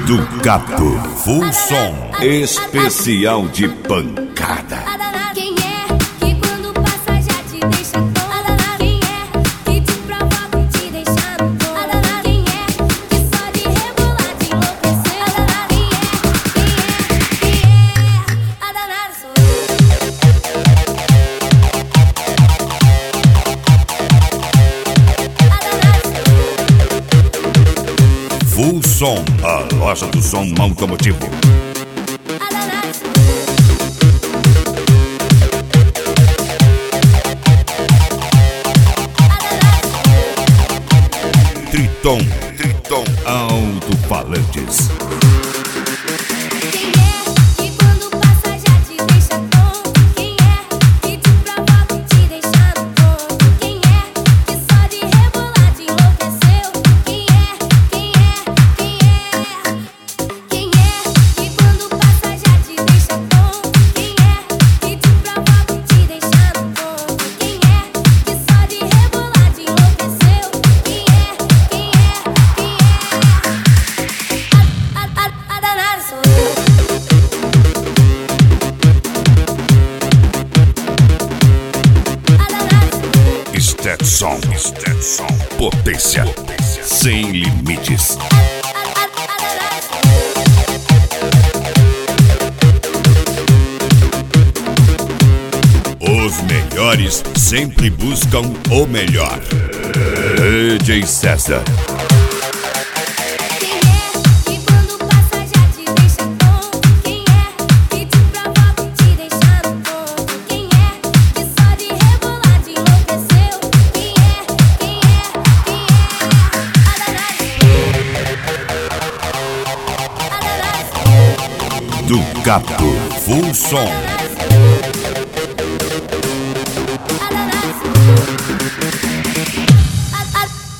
Do Capo, full som, especial de pancada. Quem é que quando passa já te deixa tonta? Quem é que te provoca e te deixa no ponto? Quem é que só de rebolar te enlouqueceu? Quem é? A danada sou eu. Full som, a loja do som automotivo. Triton, alto-falantes. Quem é que quando passa já te deixa tonto? Quem é que te provoca e te deixa no ponto? Quem é que só de rebolar te enlouqueceu? Quem é? Quem é que quando passa já te deixa tonto? Quem é que te provoca e te deixa no ponto? Quem é que só de rebolar te enlouqueceu? Quem é? A danada sou eu. Stetson, potência sem limites. Os melhores sempre buscam o melhor. DJ César. Quem é que quando passa já te deixa tonto? Quem é que te provoca e te deixa no ponto? Quem é que só de rebolar te enlouqueceu? Quem é? A danada sou eu. Do Capo, full som. A danada sou eu.